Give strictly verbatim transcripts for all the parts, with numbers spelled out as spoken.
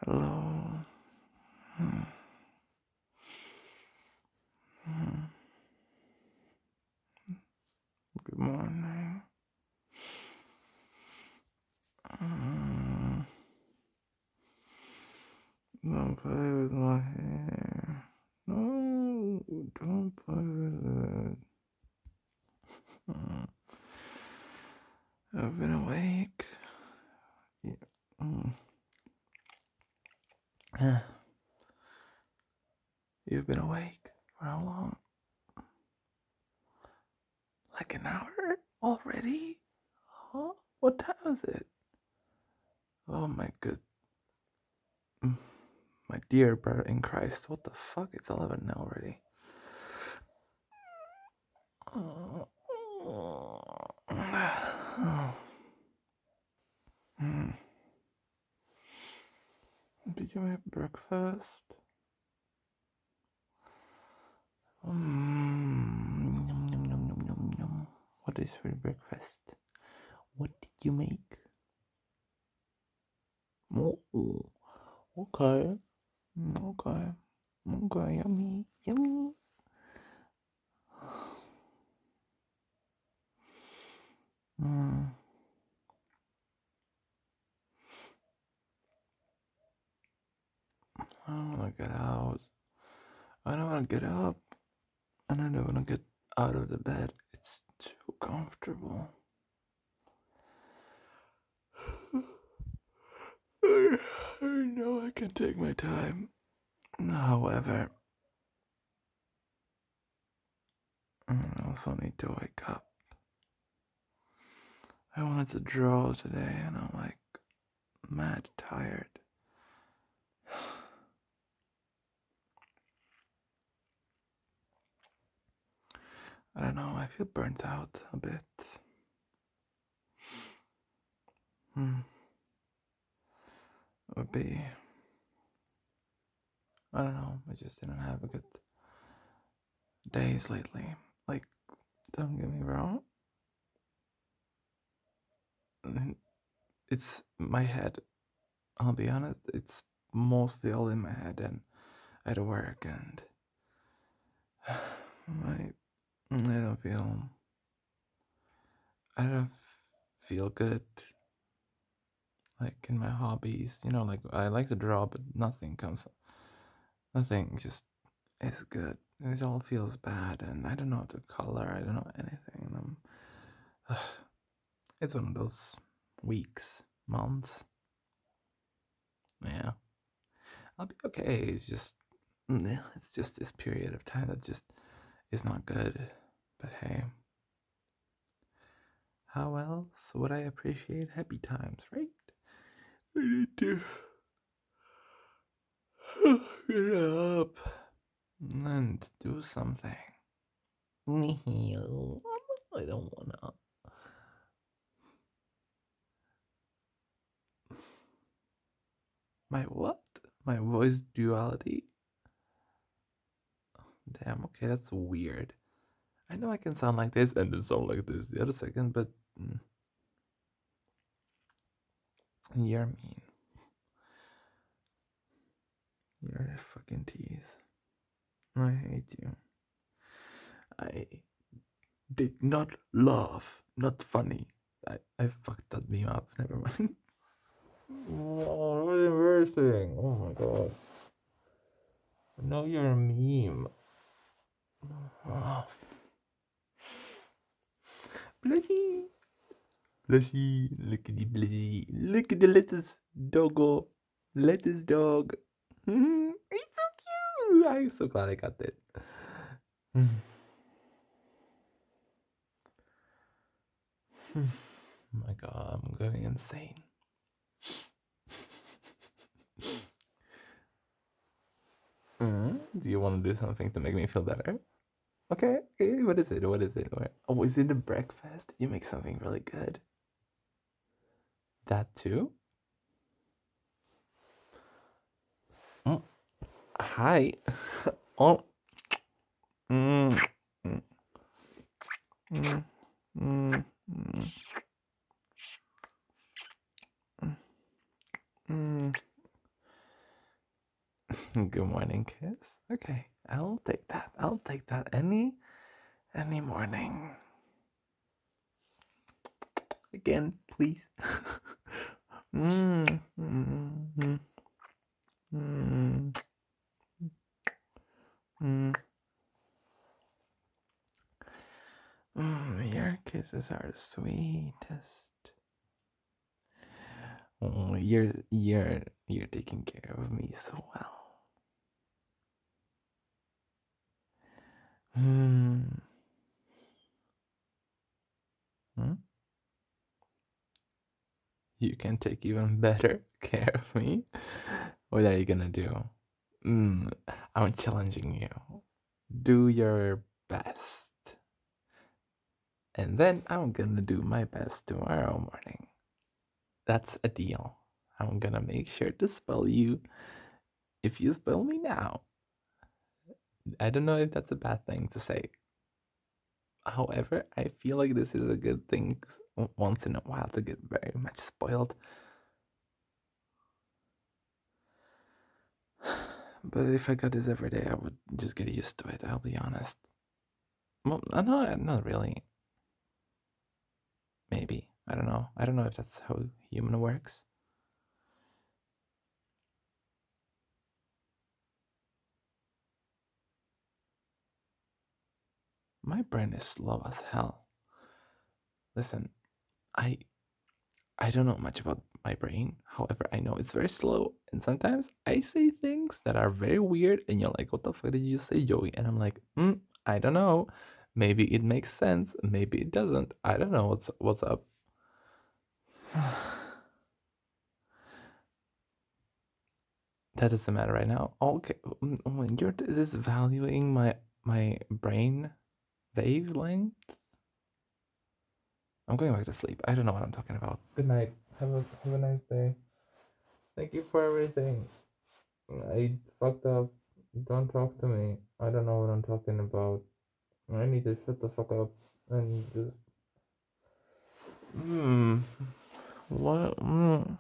Hello. Hmm. Hmm. Good morning. Hmm. Don't play with my hair. No, don't play with it. Hmm. I've been awake. Yeah. Hmm. Eh. You've been awake for how long? Like an hour already? Huh? What time is it? Oh my good. Mm. My dear brother in Christ. What the fuck? It's eleven already. Oh. Hmm. Did you have breakfast? Mm. Yum, yum, yum, yum, yum, yum. What is for breakfast? What did you make? Oh, okay. Okay. Okay, yummy. Yummy. Mm. I don't want to get out. I don't want to get up. And I don't want to get out of the bed. It's too comfortable. I know I can take my time. However, I also need to wake up. I wanted to draw today and I'm like mad tired. I don't know, I feel burnt out a bit. Hmm. It would be. I don't know, I just didn't have a good days lately. Like, don't get me wrong. It's my head. I'll be honest, it's mostly all in my head and at work, and I, I don't feel. I don't feel good. Like in my hobbies, you know, like I like to draw, but nothing comes. Nothing just is good. It all feels bad, and I don't know how to color. I don't know anything. And I'm, uh, it's one of those weeks, months. Yeah, I'll be okay. It's just, mm, it's just this period of time that just is not good. But hey, how else would I appreciate happy times, right? I need to get up and do something. I don't wanna. My what? My voice duality? Damn, okay, that's weird. I know I can sound like this and then sound like this the other second, but mm, you're mean. You're a fucking tease. I hate you. I did not laugh. Not funny. I, I fucked that meme up. Never mind. Oh, what embarrassing. Oh my god. No, you're a meme. Oh. Blushy. Blushy. Look at the blushy. Look at the lettuce doggo. Lettuce dog. Mm, it's so cute. I'm so glad I got that. Mm. Oh my god, I'm going insane. Mm, do you want to do something to make me feel better? Okay, okay, what is it? What is it? Where? Oh, is it a breakfast? You make something really good. That too? Mm. Hi. Oh. Mm. Mm. Mm. Mm. Mm. Mm. Good morning, kiss. Okay, I'll take that. I'll take that any any morning. Again, please. mm, mm, mm, mm, mm, mm. Your kisses are the sweetest. Oh, you're you're you're taking care of me so well. Hmm. Hmm? You can take even better care of me. What are you gonna do? Mm, I'm challenging you. Do your best. And then I'm gonna do my best tomorrow morning. That's a deal. I'm gonna make sure to spell you if you spell me now. I don't know if that's a bad thing to say. However, I feel like this is a good thing once in a while to get very much spoiled. But if I got this every day, I would just get used to it, I'll be honest. Well, no, not really. Maybe. I don't know. I don't know if that's how human works. My brain is slow as hell. Listen, I I don't know much about my brain. However, I know it's very slow, and sometimes I say things that are very weird, and you're like, "What the fuck did you say, Joey?" And I'm like, mm, "I don't know. Maybe it makes sense. Maybe it doesn't. I don't know what's what's up." That doesn't matter right now. Okay, when you're this valuing my my brain wavelength, I'm going back to sleep. I don't know what I'm talking about. Good night. Have a have a nice day. Thank you for everything. I fucked up. Don't talk to me. I don't know what I'm talking about. I need to shut the fuck up and just. Hmm. What? Mm.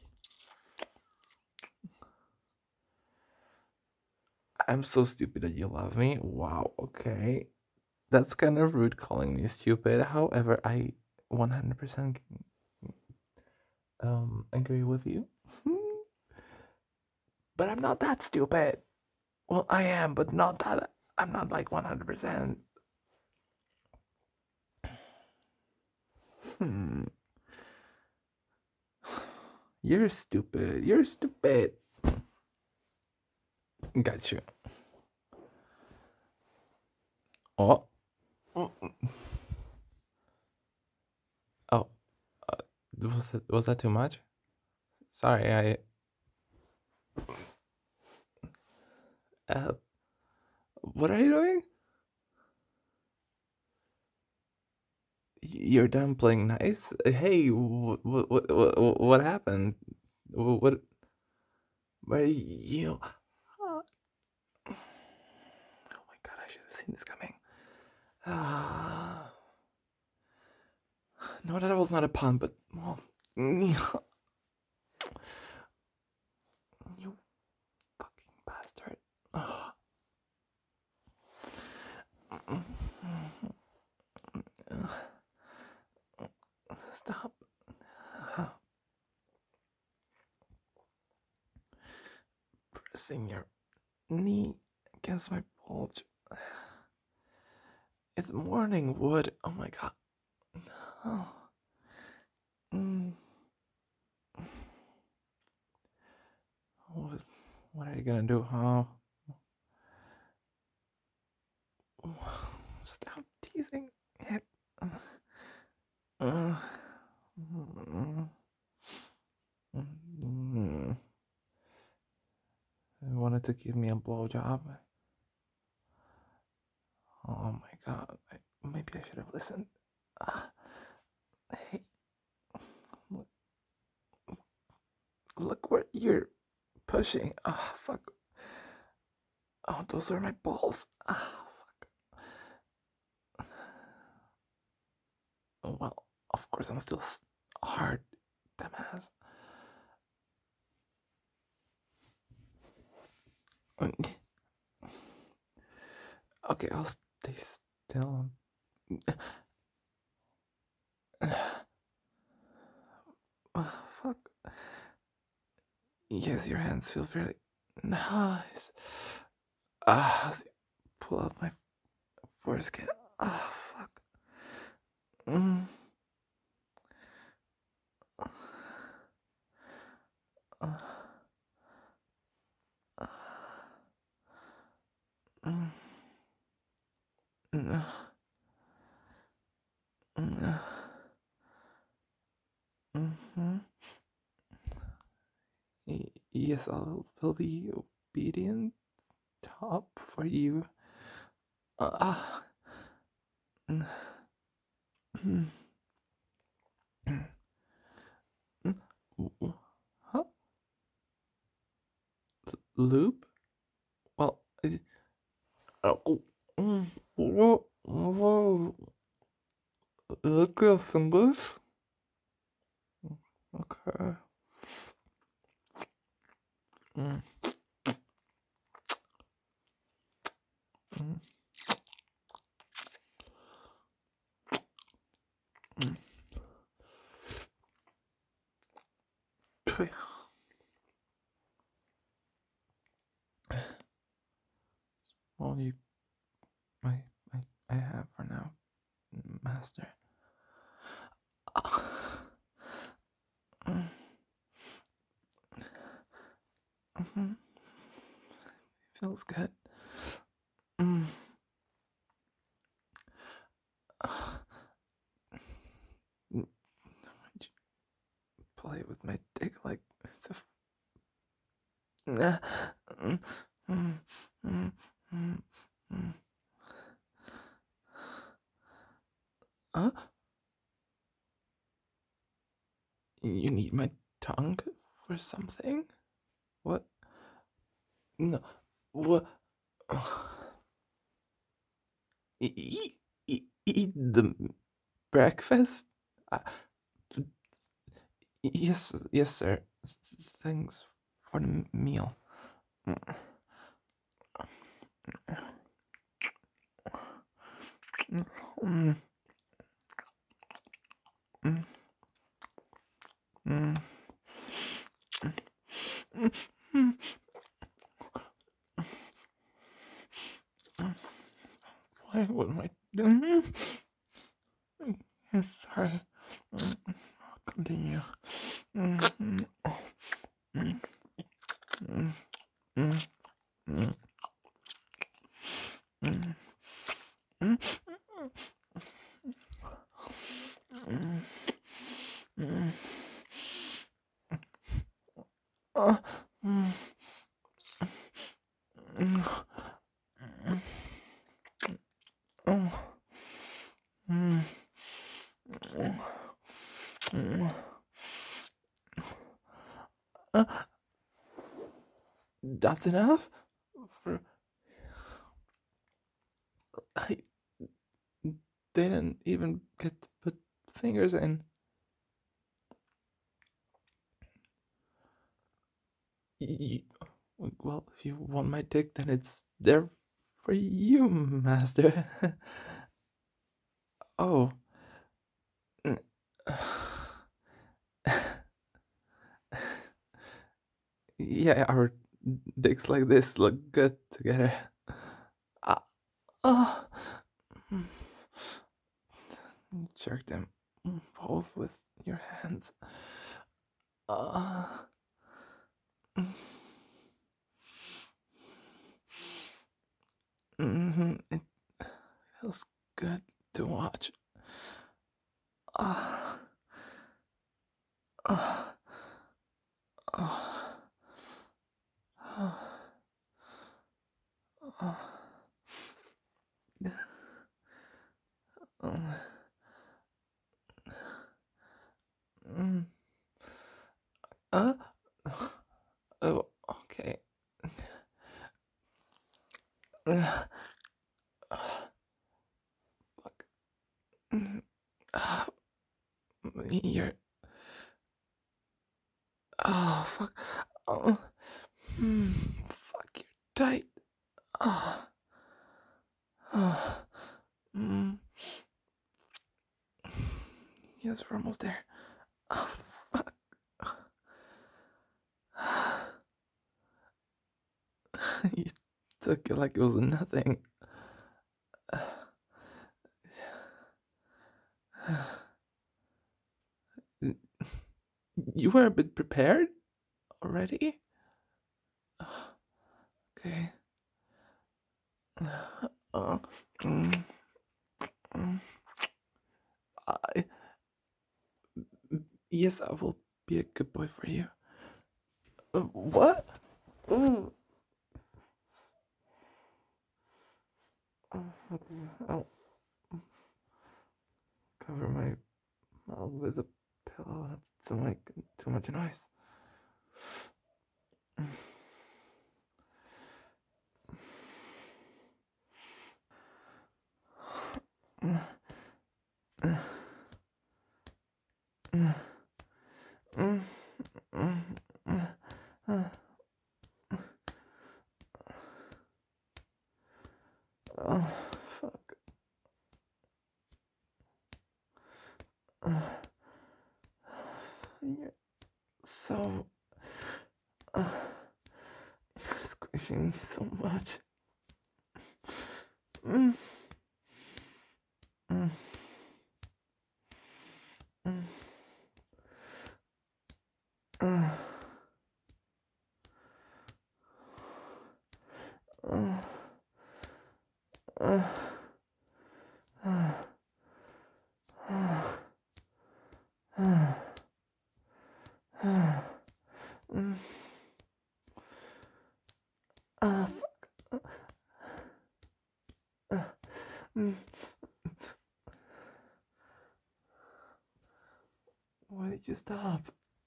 I'm so stupid that you love me. Wow. Okay. That's kind of rude calling me stupid. However, I one hundred percent um agree with you. But I'm not that stupid. Well, I am, but not that. I'm not like one hundred percent. Hmm. You're stupid. You're stupid. Got you. Oh. Oh. Uh, was that, was that too much? Sorry, I. Uh, what are you doing? You're done playing nice. Hey, what what what, what happened? What? Where you? Oh my god! I should have seen this coming. Ah. No, that was not a pun, but well, you fucking bastard. Oh. Stop. Pressing your knee against my bulge. It's morning wood. Oh my god. Oh. Mm. What, what are you gonna do, huh? Stop teasing it. Uh, mm, mm. You wanted to give me a blowjob. Oh my god. I, maybe I should have listened. Uh, hey, look, look where you're pushing. Ah, oh, fuck. Oh, those are my balls. Ah, fuck. Oh, well, of course I'm still hard, dumbass. Okay, I'll stay still. Oh, fuck. Yes, your hands feel very nice. Ah, as you pull out my foreskin. Ah, fuck. Mm. Uh, uh, mm, mm, mm, mhm. Y- Yes, I'll will be obedient. Top for you. Uh, ah. Mm, mm, mm, mm. W- Huh? Loop? Well, I- oh, mm, whoa, whoa. Look at fingers. Okay. Mm, mm, mm. Okay. All you, I, I, I have for now, master. Ah. Mm, mhm. Feels good. Mm. Ah. Mm, why'd you play with my dick like it's a. F- Mm, mm, mm, mm, mm. Huh? You need my tongue for something? What? No. What? Eat, eat, eat the breakfast? Uh, yes, yes, sir. Thanks for the meal. Mm, mm, mm, mm, mm, mm, mm. Why would I? Mm, yes, sorry. Mm, continue. Mm, mm, mm, mm, mm, mm, mm, mm, mm, mm. Uh, mm, mm, mm, mm, mm, mm. Uh, that's enough? For I didn't even get to put fingers in. Y- Well, if you want my dick, then it's there for you, master. Oh. Yeah, our dicks like this look good together. Ah, ah. Jerk them both with your hands. Ah. Mm-hmm. It feels good to watch. Ah. Ah. Ah. Ah. Ah. Mm. Uh, oh, okay. Uh, fuck. Mm, ah, you're. Oh, fuck. Oh, mm, fuck, you're tight. guess we're almost there. Oh, fuck. You took it like it was nothing. You were a bit prepared already? Okay. Uh, mm, mm, I, yes, I will be a good boy for you. Uh, what? Mm. I'll cover my mouth with a pillow. That's too much, too much noise. Oh, fuck. You're so. Uh, you're squishing me so much. Mm. Mm. Mm. Uh. Uh. Uh. Uh. Uh. Uh. Uh. Mm. Ah, fuck. Uh. Mm. Why did you stop?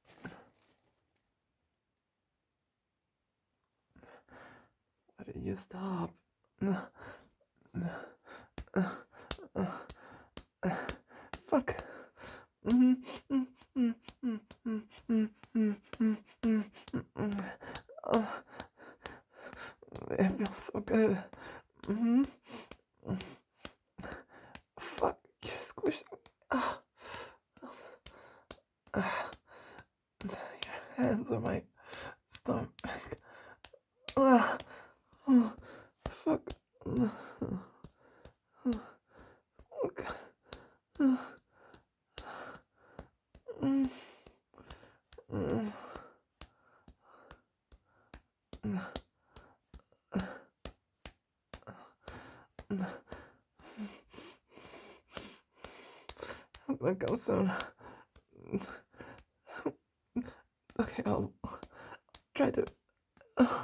Why did you stop? Fuck. Mm, mm, mm, mm, mm, mm, mm, mm, mm, mm. Oh, it feels so good. Mm-hmm. Fuck, you're squishing. Ah. Ah. Your hands on my stomach. Ah. Oh, fuck. Fuck. Mm. Mm. I'm gonna go soon. Okay, I'll try to. Uh,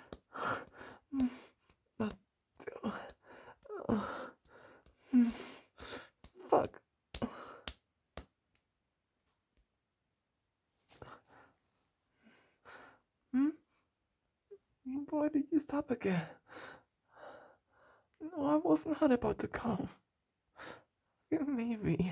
not to. Uh, mm, fuck. Hmm? Why did you stop again? No, I was not about to come. Maybe.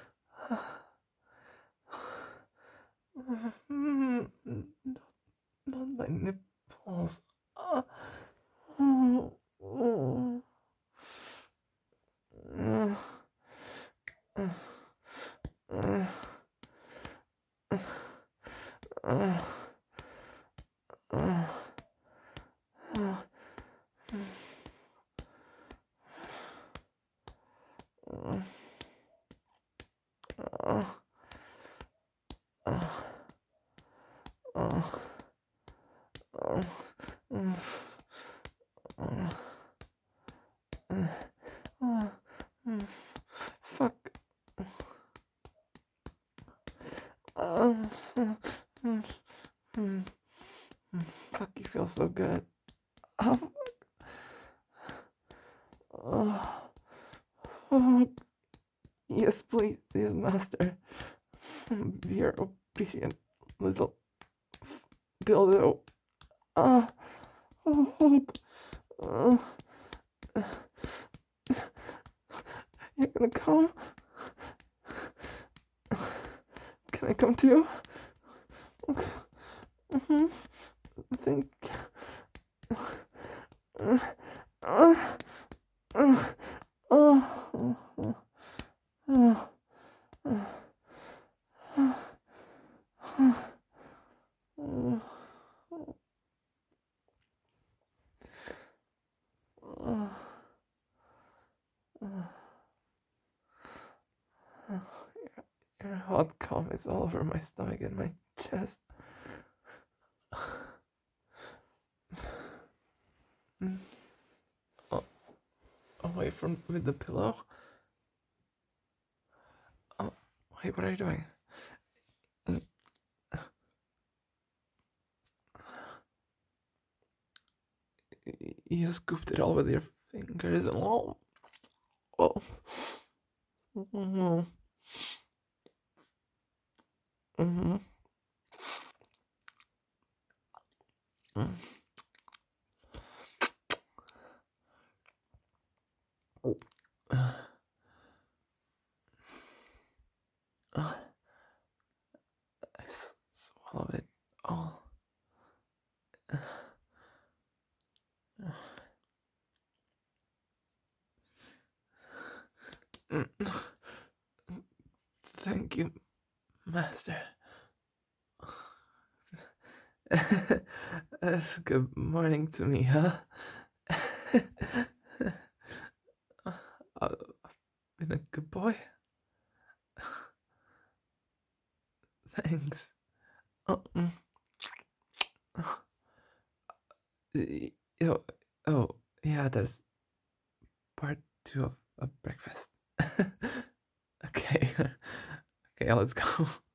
Not, not my nipples. Uh, oh, oh. Uh, uh, uh, uh, uh, uh, uh, uh, uh, uh, uh, uh, uh, uh, fuck. Um, mm, mm, mm, fuck, you feel so good. Oh, oh, oh, yes, please, yes, master. Be your obedient little dildo. Ah, oh, oh, uh, you're gonna come? Can I come too? Mm-hmm. Think. Uh, uh, uh, uh, uh, uh, uh. hot comics all over my stomach and my chest. Oh, away from with the pillow. Oh, wait, what are you doing? You scooped it all with your fingers. Oh, oh. Mm-hmm. Mm-hmm. Mm. Oh. Uh, I s- swallowed it all. Thank you, Master. Uh, good morning to me, huh? Uh, I've been a good boy. Thanks. Oh, mm, y- oh, oh, yeah, there's part two of, of breakfast. Okay. Okay, let's go.